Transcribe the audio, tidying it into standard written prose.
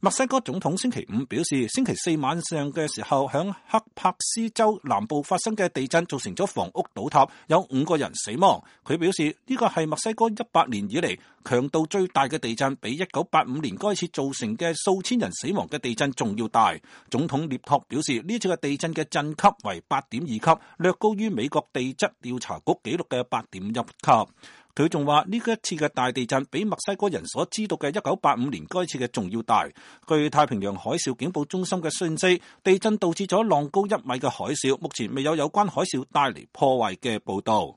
墨西哥總統星期五表示，星期四晚上嘅時候，響克帕斯州南部發生嘅地震造成咗房屋倒塌，有5個人死亡。佢表示呢個係墨西哥100年以嚟強度最大嘅地震，比1985年嗰次造成嘅數千人死亡嘅地震仲要大。總統涅托表示，呢次嘅地震嘅震級為8.2級，略高於美國地質調查局紀錄嘅8.1級。佢仲話呢一次嘅大地震比墨西哥人所知道嘅1985年該次嘅仲要大。據太平洋海嘯警報中心嘅訊息，地震導致咗浪高1米嘅海嘯，目前未有關海嘯帶嚟破壞嘅報道。